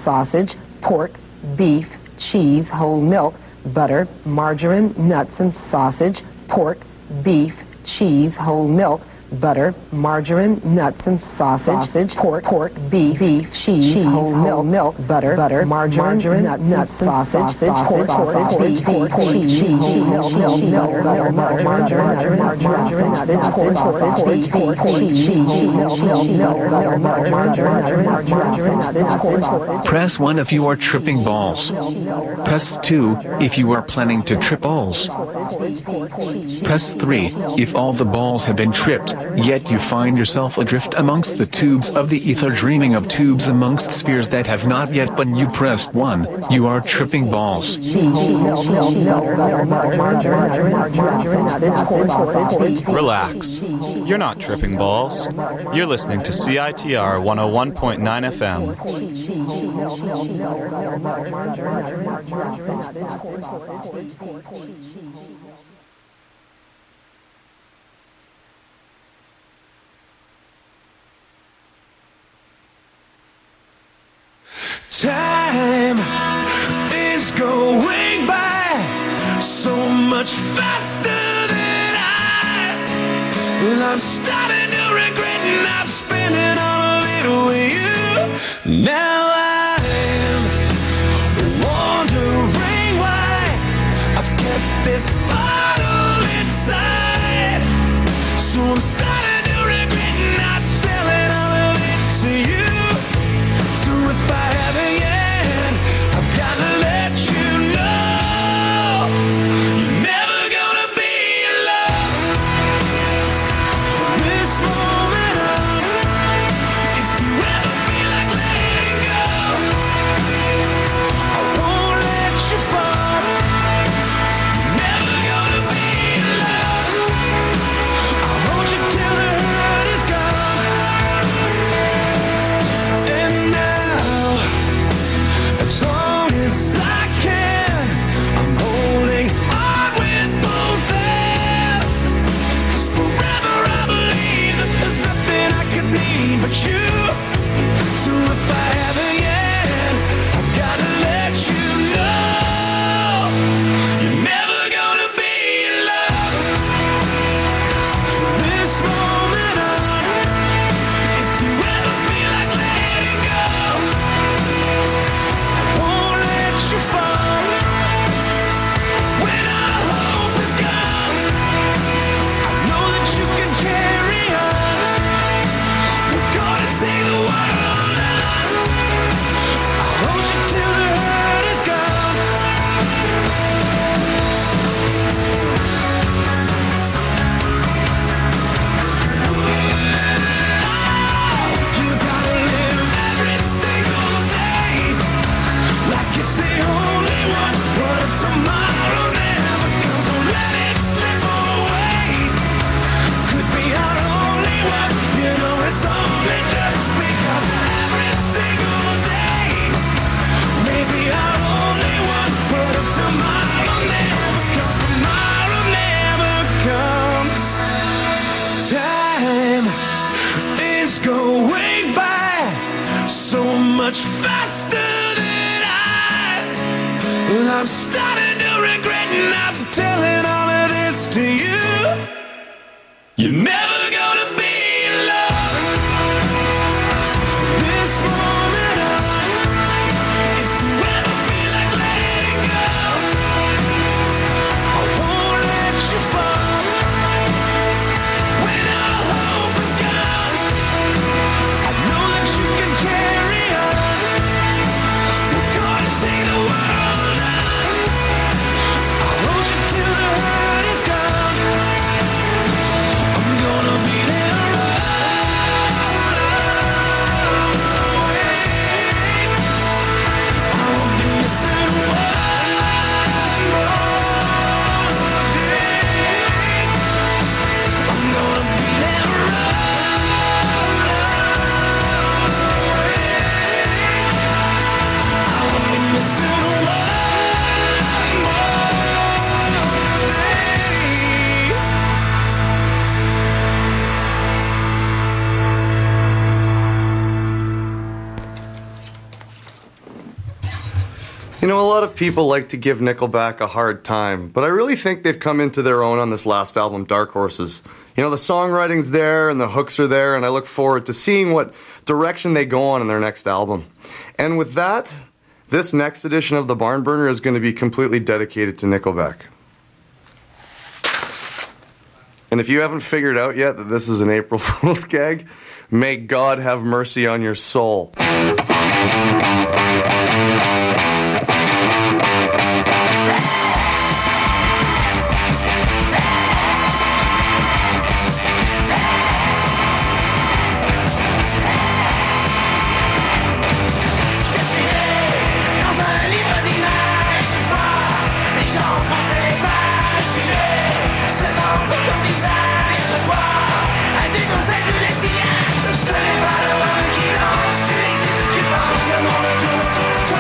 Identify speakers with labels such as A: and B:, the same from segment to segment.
A: sausage, pork, beef, cheese, whole milk, butter, margarine, nuts and sausage, pork, beef, cheese, whole milk, butter, margarine, nuts and sausage, pork, beef, cheese, whole milk, butter, margarine, nuts, sausage, beef, cheese, whole milk,
B: Press 1 if you are tripping balls. Press 2 if you are planning to trip balls. Press 3 if all the balls have been tripped, yet you find yourself adrift amongst the tubes of the ether, dreaming of tubes amongst spheres that have not yet been. You pressed 1, you are tripping balls.
C: Relax. You're not tripping balls. You're listening to CITR 101.9 FM.
D: Time is going by so much faster than I'm starting to regret, and I've spent it all of it with you. Now I'm wondering why I've kept this bottle inside. So I'm starting to regret not selling all of it to you. So if I haven't yet, I've got to let you know you're never gonna be alone from this moment on. If you ever feel like letting go, I won't let you fall. You're never gonna be alone. I'll hold you till the hurt is gone. And now, as long as I can, I'm holding on with both hands. 'Cause forever I believe that there's nothing I could need but you. So if I haven't yet, I've got to let you know you're never gonna be alone from this moment on. If you ever feel like letting go, I won't let you fall. When all hope is gone, I know that you can carry on. We're gonna take the world on. I'll hold you till the hurt is gone. You gotta live every single day like it's the only one. What if tomorrow never comes? Don't let it slip away. Could be our only one. You know it's only just begun. Every single day, maybe our only one. What if tomorrow never comes? Tomorrow never comes. Time is going by so much faster than I'm starting to regret not telling all of this to you. You're never gonna be alone from this moment on. If you ever feel like letting go, I won't let you fall. When all hope is gone, I know that you can carry on. We're gonna take the world on.
E: You know, a lot of people like to give Nickelback a hard time, but I really think they've come into their own on this last album, Dark Horses. You know, the songwriting's there and the hooks are there, and I look forward to seeing what direction they go on in their next album. And with that, this next edition of The Barn Burner is going to be completely dedicated to Nickelback. And if you haven't figured out yet that this is an April Fool's gag, may God have mercy on your soul.
D: Ce n'est pas le roi qui lance, tu existes, tu penses, le monde tourne,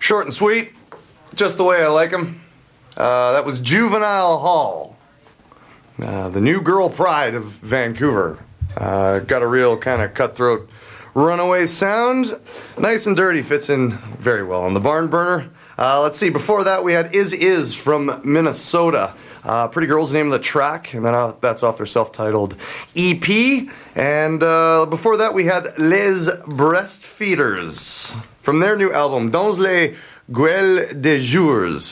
E: Short and sweet, just the way I like them. That was Juvenile Hall, the new girl pride of Vancouver. Got a real kind of cutthroat runaway sound. Nice and dirty, fits in very well on the Barn Burner. Let's see, before that we had Is from Minnesota. Pretty Girl's the name of the track, and then that's off their self-titled EP. And before that we had Les Breastfeeders from their new album, Dans les Gueules des Jours,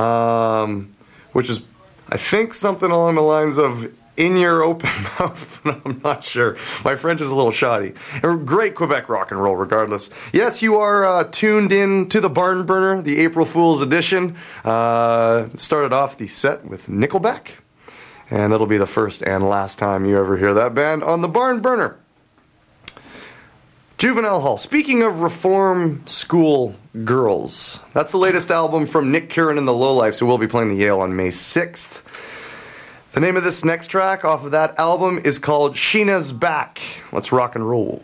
E: which is, I think, something along the lines of in your open mouth, but I'm not sure. My French is a little shoddy. Great Quebec rock and roll, regardless. Yes, you are tuned in to the Barn Burner, the April Fool's edition. Started off the set with Nickelback, and it'll be the first and last time you ever hear that band on the Barn Burner. Juvenile Hall. Speaking of reform school girls, that's the latest album from Nick Curran and the Lowlifes, who will be playing the Yale on May 6th. The name of this next track off of that album is called Sheena's Back. Let's rock and roll.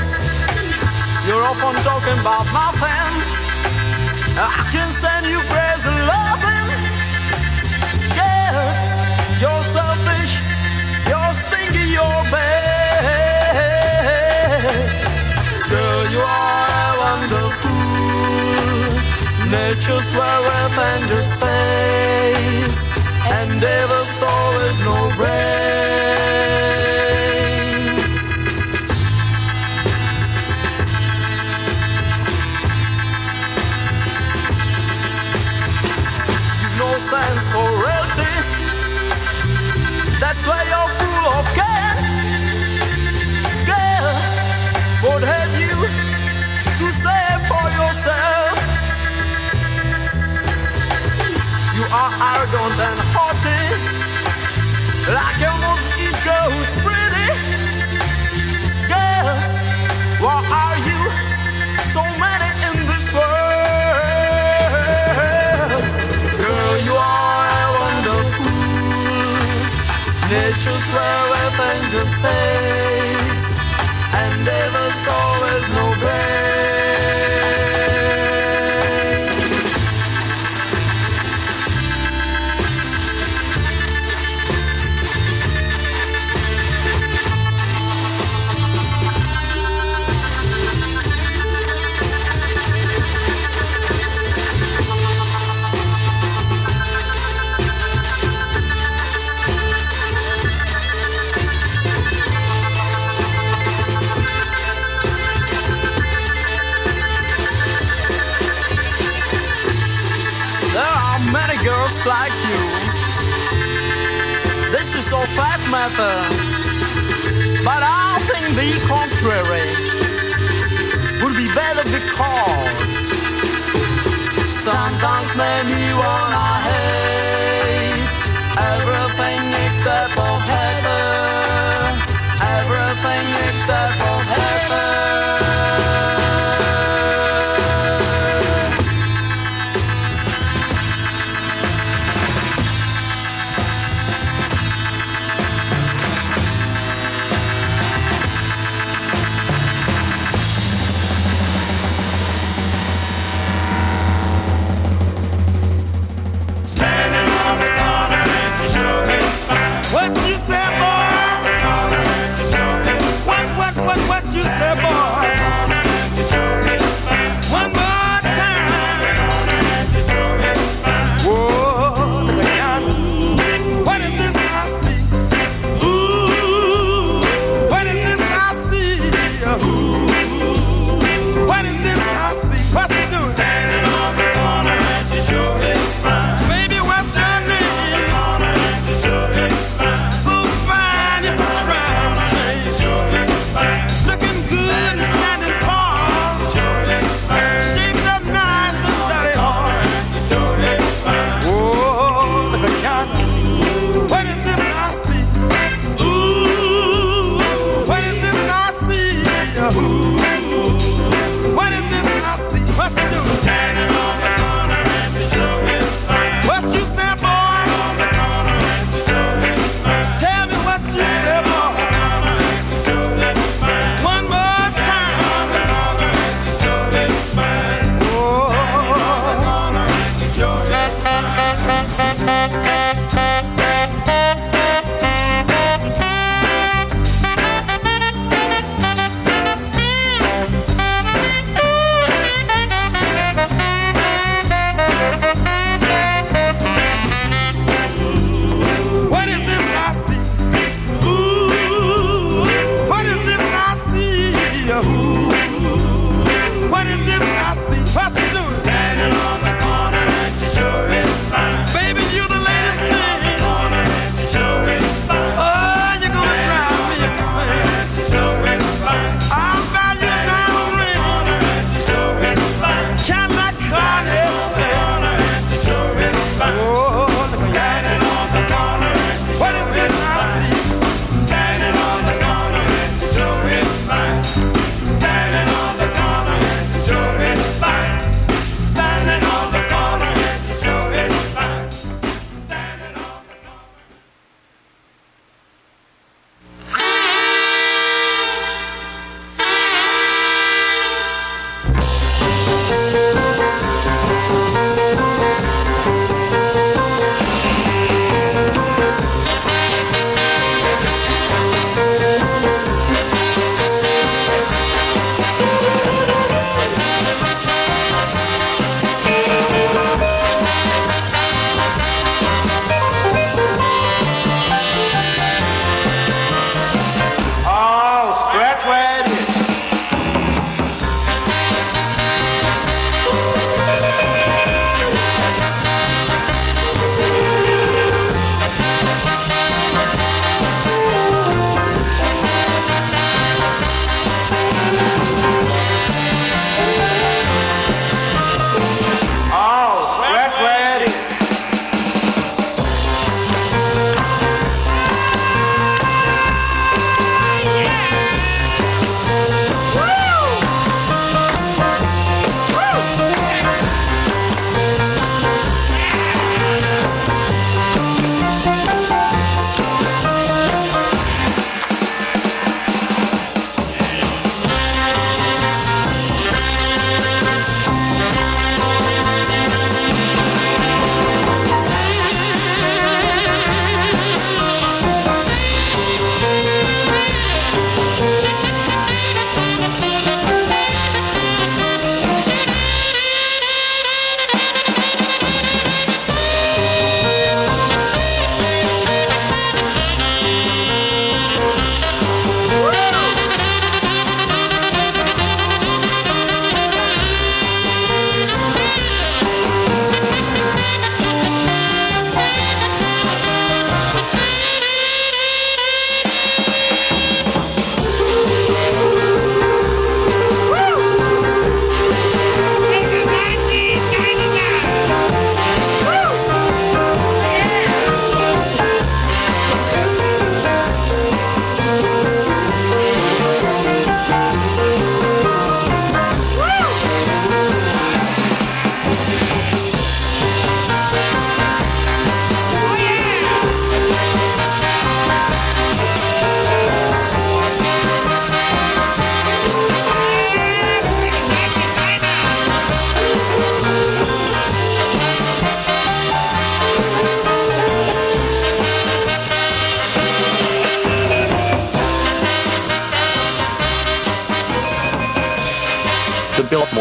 F: Talking about my pen, I can send you presents.
D: Nature's where Avengers face, and Devil's always no grace. You've no sense for reality, that's why you're full of cat. Girl, what have you to say for yourself? You are arrogant and haughty, like almost each girl who's pretty. Girls, why are you so many in this world? Girl, you are wonderful. Nature's where Avengers face, and there's always no grace. Girls like you, this is all fact matter, but I think the contrary would be better, because sometimes maybe wanna hate everything except for heaven, everything except for heaven.
F: Standing on the corner and to show his spine.
D: What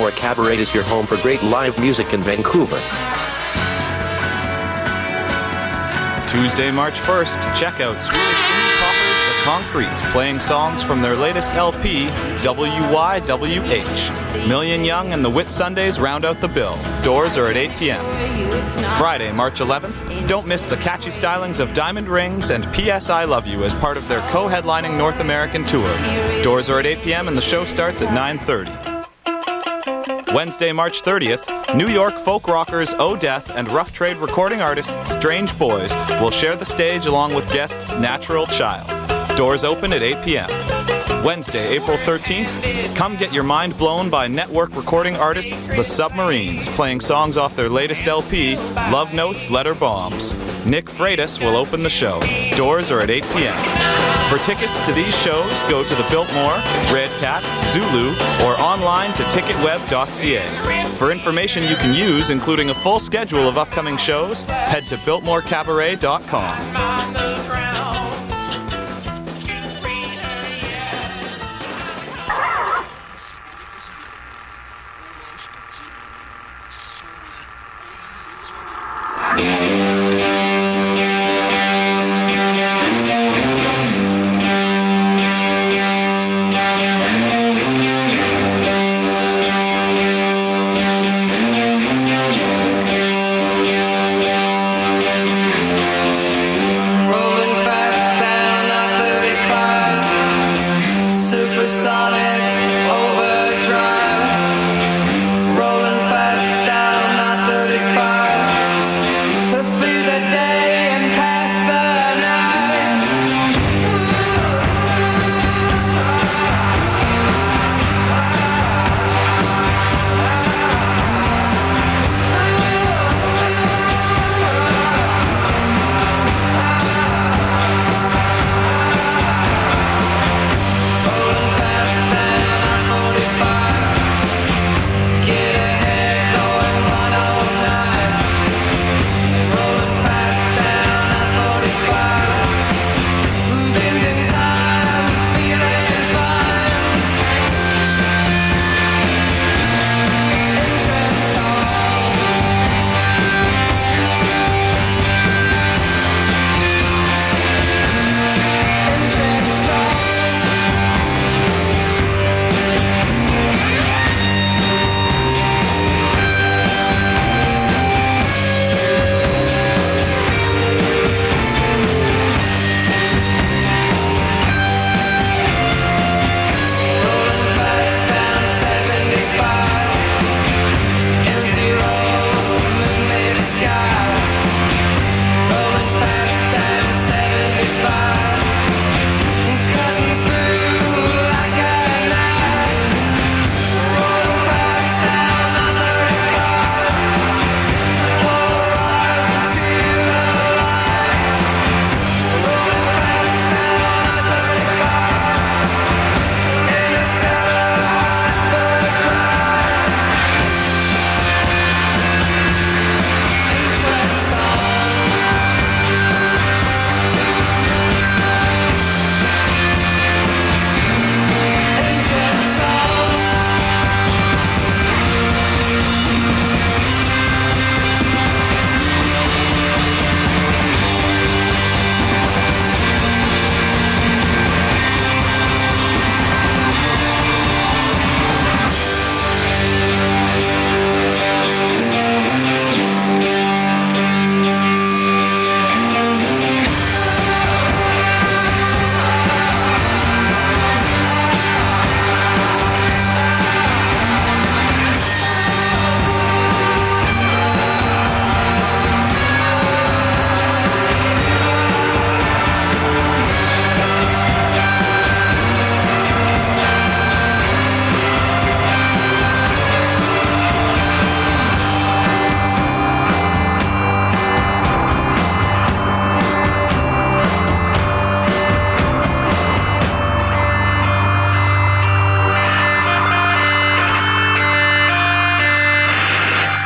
F: Biltmore Cabaret is your home for great live music in Vancouver.
C: Tuesday, March 1st, check out Swedish indie poppers The Concretes playing songs from their latest LP, WYWH. Million Young and the Whitsundays round out the bill. Doors are at 8 p.m. Friday, March 11th, don't miss the catchy stylings of Diamond Rings and P.S. I Love You as part of their co-headlining North American tour. Doors are at 8 p.m. and the show starts at 9:30. Wednesday, March 30th, New York folk rockers O'Death and rough trade recording artists Strange Boys will share the stage along with guests Natural Child. Doors open at 8 p.m. Wednesday, April 13th, come get your mind blown by network recording artists The Submarines, playing songs off their latest LP, Love Notes, Letter Bombs. Nick Freitas will open the show. Doors are at 8 p.m. For tickets to these shows, go to the Biltmore, Red Cat, Zulu, or online to ticketweb.ca. For information you can use, including a full schedule of upcoming shows, head to biltmorecabaret.com.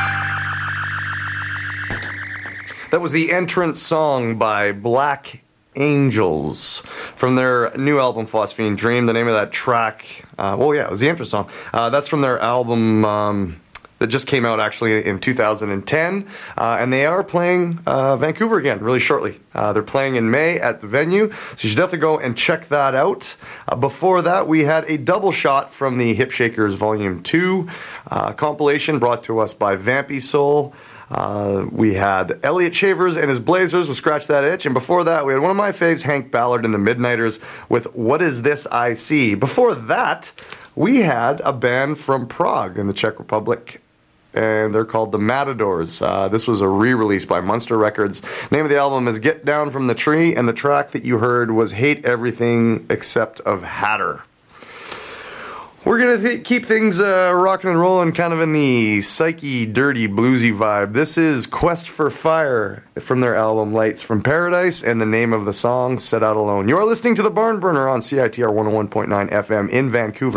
E: That was the entrance song by Black Angels from their new album Phosphine Dream. The name of that track, it was the intro song. That's from their album that just came out actually in 2010, and they are playing Vancouver again really shortly. They're playing in May at the venue, so you should definitely go and check that out. Before that, we had a double shot from the Hip Shakers Volume 2 compilation brought to us by Vampy Soul. We had Elliot Shavers and his Blazers with Scratch That Itch, and before that we had one of my faves, Hank Ballard and the Midnighters with What Is This I See. Before that, we had a band from Prague in the Czech Republic, and they're called the Matadors. This was a re-release by Munster Records. Name of the album is Get Down From the Tree, and the track that you heard was Hate Everything Except of Hatter. We're going to keep things rocking and rolling kind of in the psyche, dirty, bluesy vibe. This is Quest for Fire from their album Lights from Paradise, and the name of the song, Set Out Alone. You're listening to The Barn Burner on CITR 101.9 FM in Vancouver.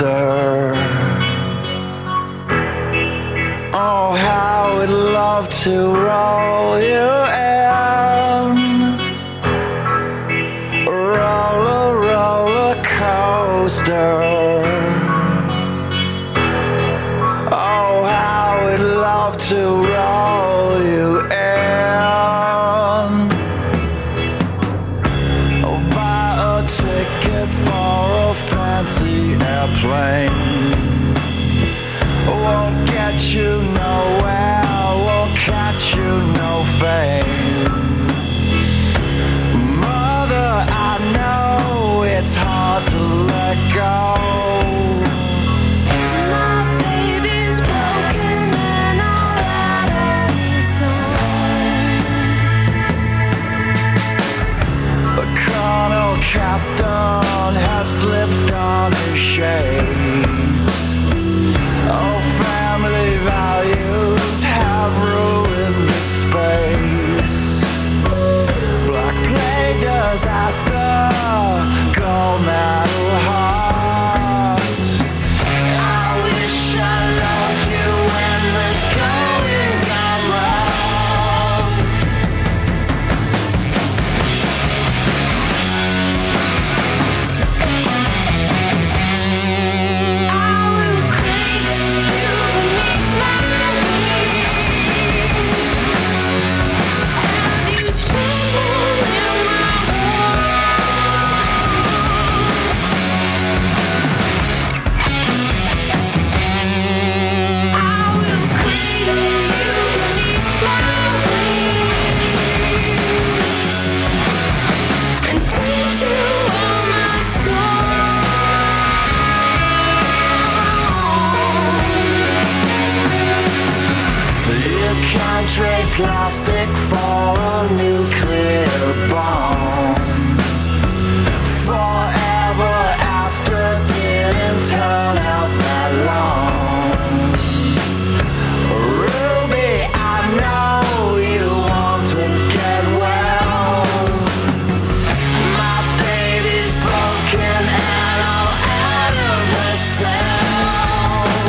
D: coaster. Oh, how I'd love to roll you in. Roller coaster. Oh, how I'd love to roll you in. Oh, buy a ticket for a fancy airplane. Won't get you nowhere, won't catch you no fame. Mother, I know it's hard to let go.
G: My baby's broken and I'll write a song.
D: The Colonel Captain has slipped on his shades. Oh, family values have ruined the space. Black plague disaster, gold medal hearts.
G: I wish I loved you when the going got rough. I will cradle you beneath my wings as you tremble in my I will cradle you beneath my wings and teach you all my scars.
D: You can't trade plastic for a nuclear bomb. Forever after didn't turn out that long. Ruby, I know you want to get well. My baby's broken and all out of herself.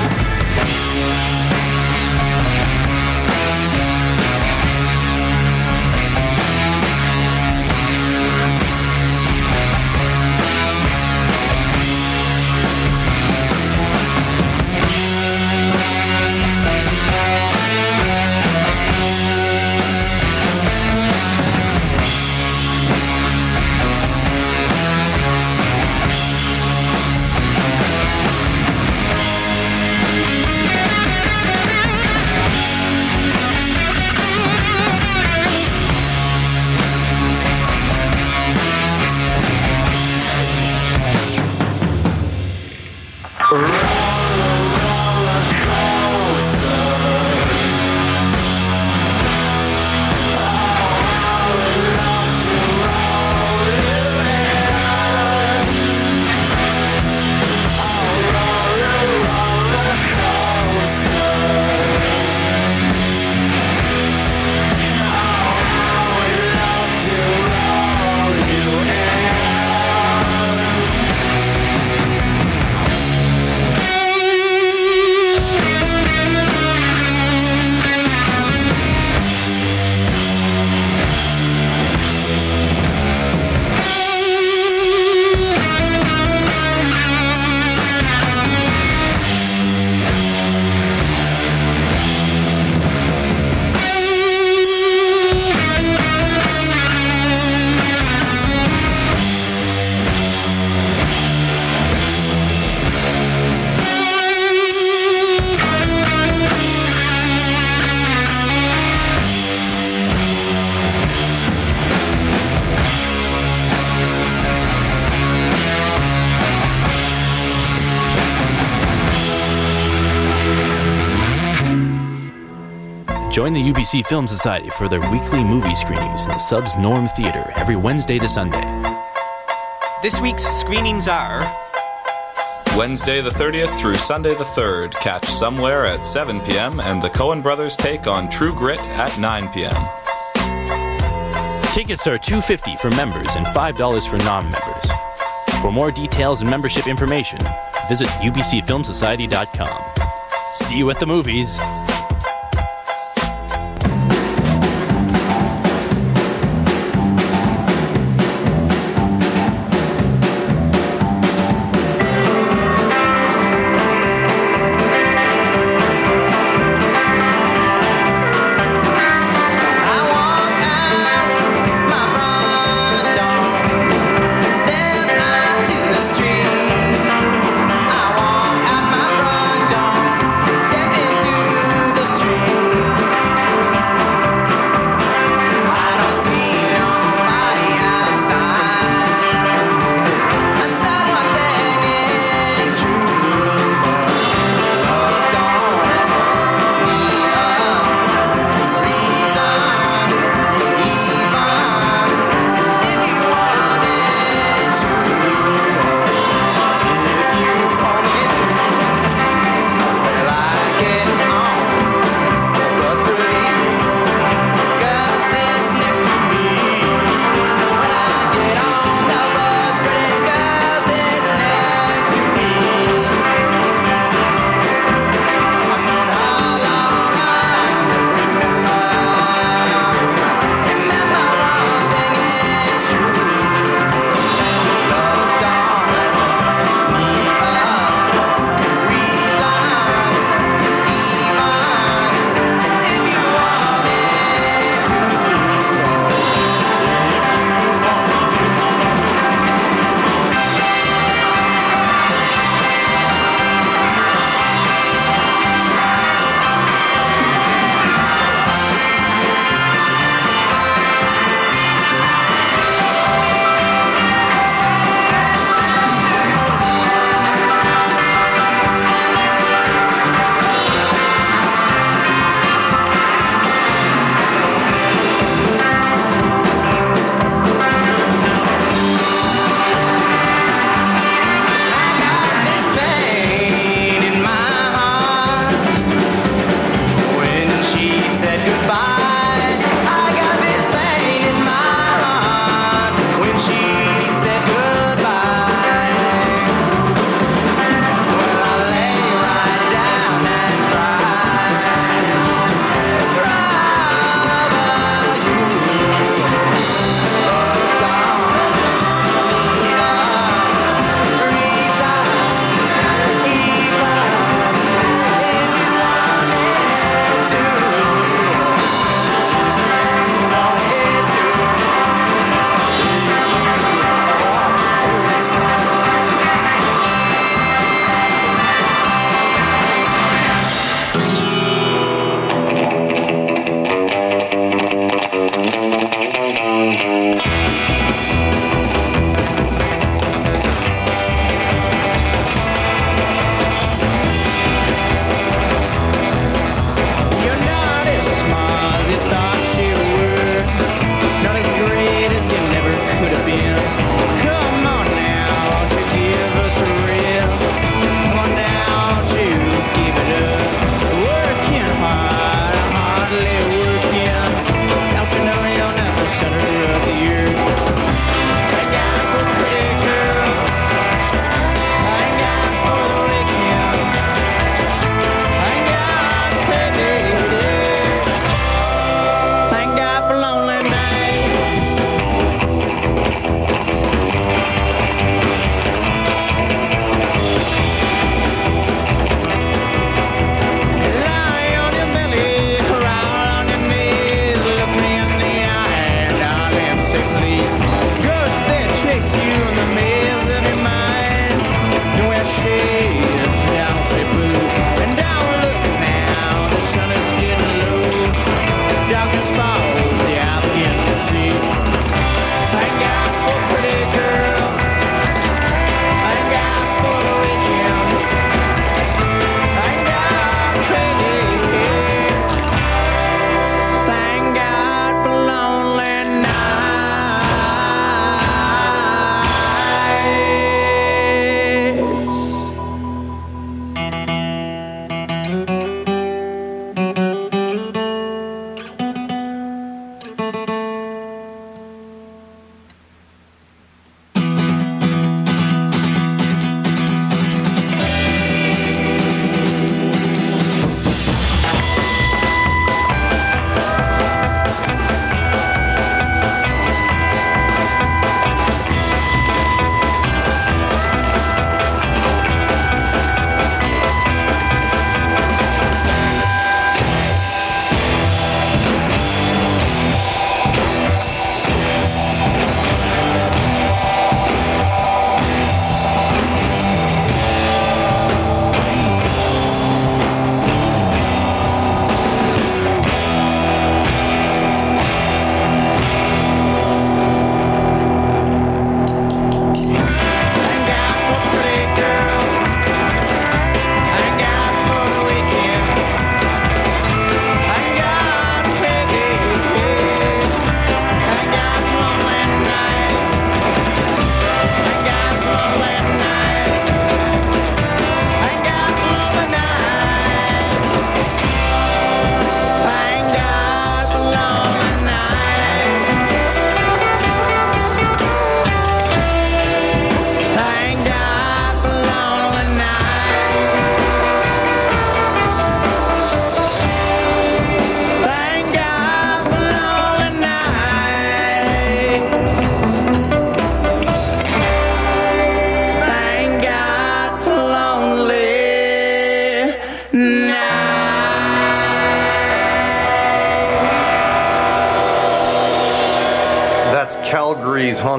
H: Join the UBC Film Society for their weekly movie screenings in the Subs Norm Theatre every Wednesday to Sunday.
I: This week's screenings are
C: Wednesday the 30th through Sunday the 3rd. Catch Somewhere at 7 p.m. and the Coen Brothers take on True Grit at 9 p.m.
H: Tickets are $2.50 for members and $5 for non-members. For more details and membership information, visit ubcfilmsociety.com. See you at the movies.
D: Step into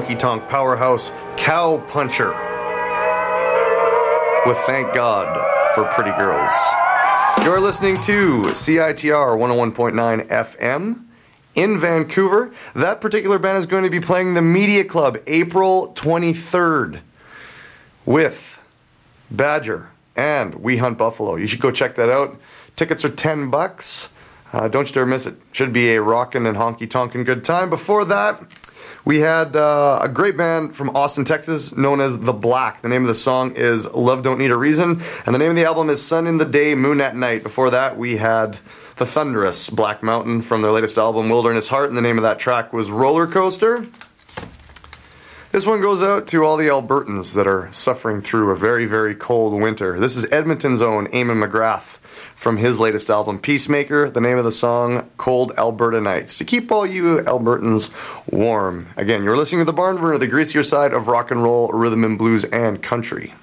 E: honky-tonk powerhouse Cow Puncher with Thank God for Pretty Girls. You're listening to CITR 101.9 FM in Vancouver. That particular band is going to be playing the Media Club April 23rd with Badger and We Hunt Buffalo. You should go check that out. Tickets are $10. Don't you dare miss it. Should be a rockin' and honky-tonkin' good time. Before that, we had a great band from Austin, Texas, known as The Black. The name of the song is Love Don't Need a Reason, and the name of the album is Sun in the Day, Moon at Night. Before that, we had The Thunderous, Black Mountain, from their latest album, Wilderness Heart, and the name of that track was Roller Coaster. This one goes out to all the Albertans that are suffering through a very, very cold winter. This is Edmonton's own Eamon McGrath from his latest album, Peacemaker. The name of the song, Cold Alberta Nights. To keep all you Albertans warm. Again, you're listening to The Barn Burner, the greasier side of rock and roll, rhythm and blues, and country.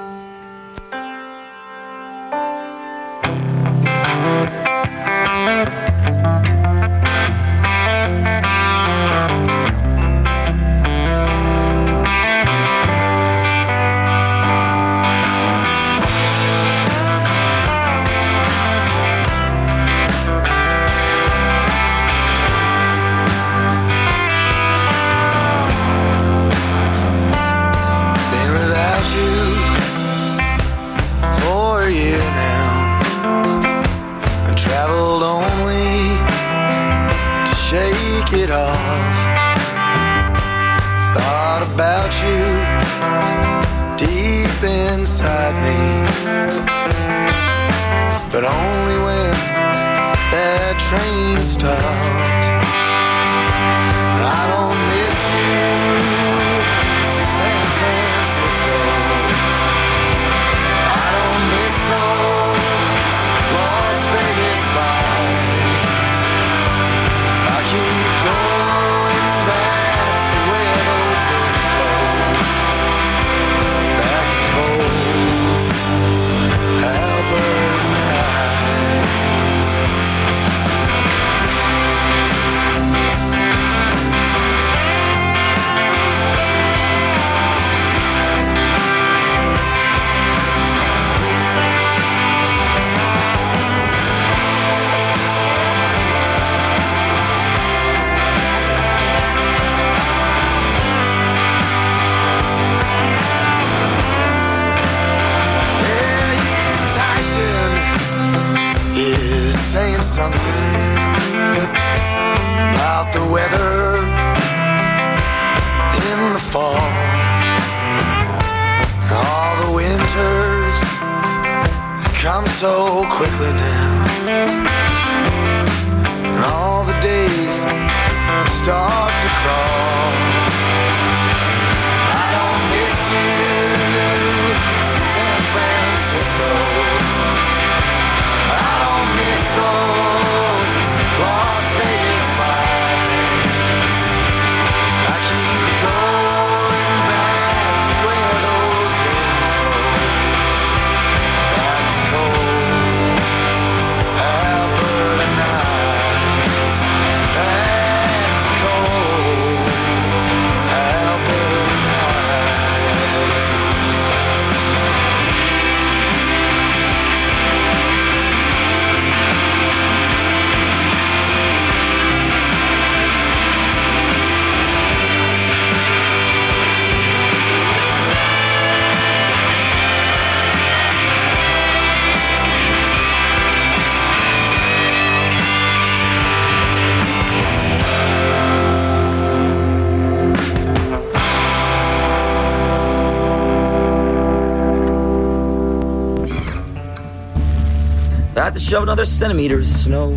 J: Have to shovel another centimeter of snow.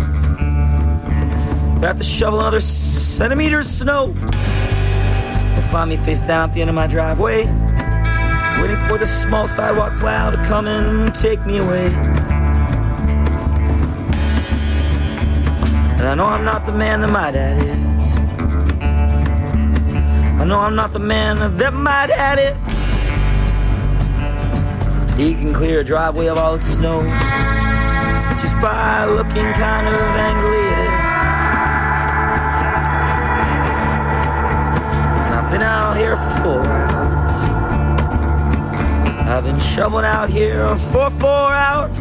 J: Have to shovel another centimeter of snow. You'll find me face down at the end of my driveway, waiting for the small sidewalk plow to come and take me away. And I know I'm not the man that my dad is. I know I'm not the man that my dad is. He can clear a driveway of all its snow just by looking kind of angrily at it. And I Been out here for 4 hours. I've been shoveling out here for 4 hours.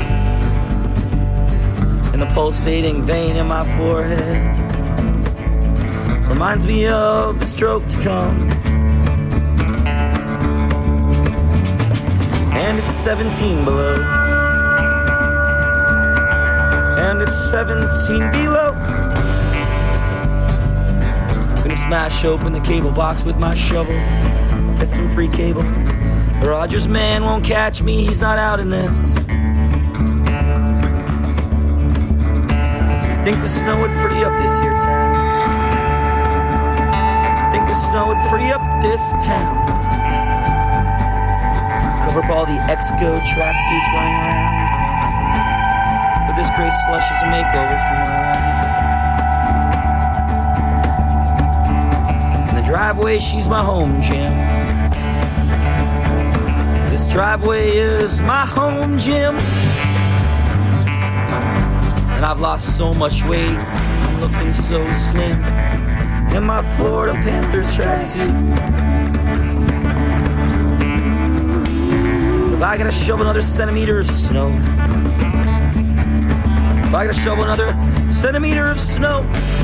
J: And the pulsating vein in my forehead reminds me of the stroke to come. And it's 17 below. And it's 17 below. Gonna smash open the cable box with my shovel. Get some free cable. The Rogers man won't catch me, he's not out in this. Think the snow would pretty up this here town. Think the snow would pretty up this town. Cover up all the Exco tracksuits running around. But this gray slush is a makeover for my ride. In the driveway, she's my home gym. This driveway is my home gym. And I've lost so much weight, I'm looking so slim in my Florida Panthers tracksuit. If I gotta shovel another centimeter of snow, if I gotta shovel another centimeter of snow,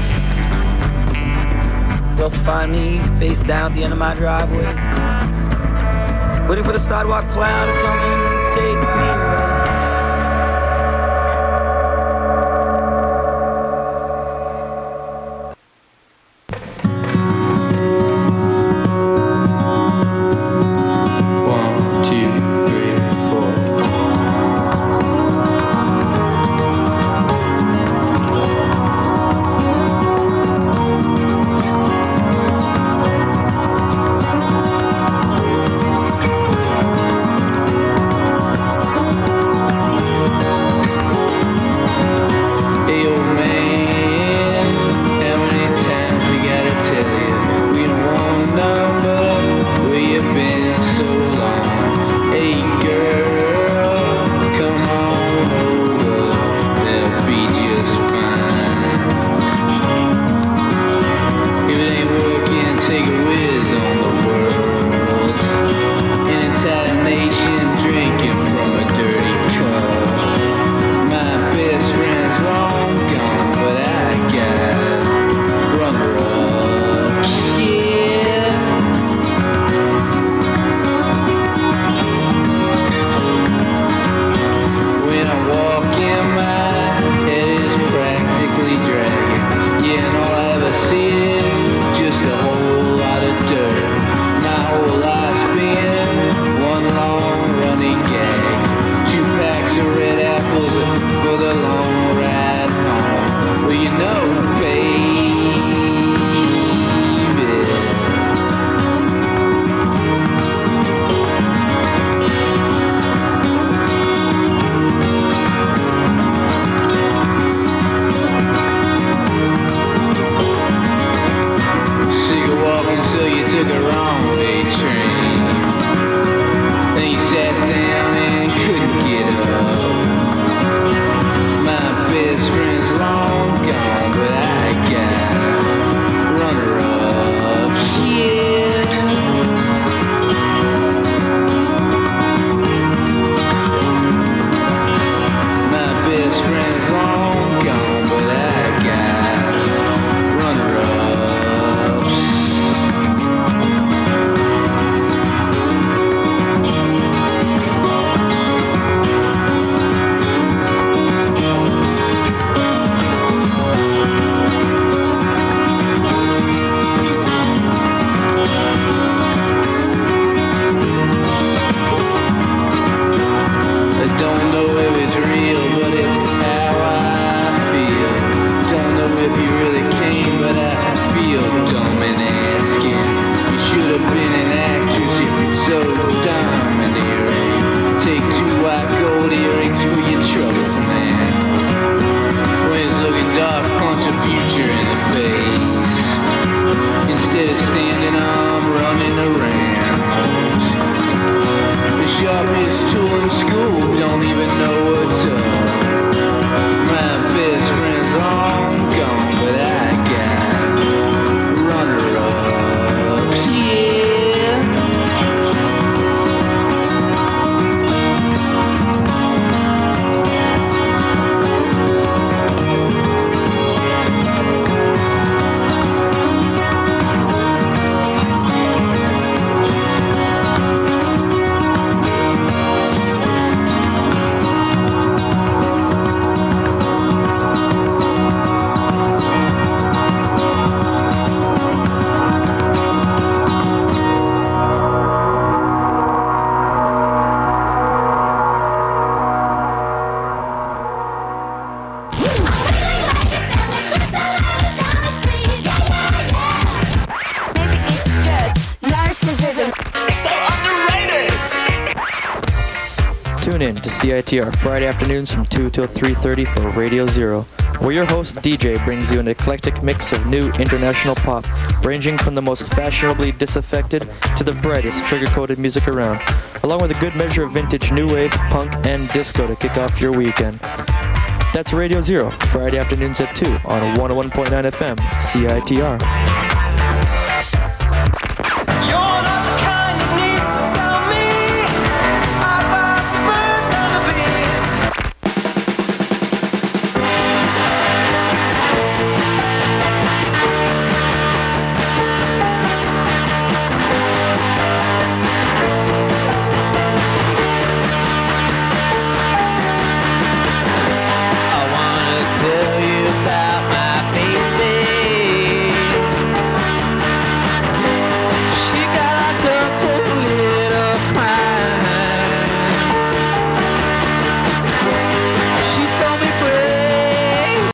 J: they'll find me face down at the end of my driveway, waiting for the sidewalk plow to come in and take me away.
K: Tune in to CITR Friday afternoons from 2 till 3:30 for Radio Zero, where your host DJ brings you an eclectic mix of new international pop, ranging from the most fashionably disaffected to the brightest sugar-coated music around, along with a good measure of vintage new wave, punk, and disco to kick off your weekend. That's Radio Zero, Friday afternoons at 2 on 101.9 FM, CITR.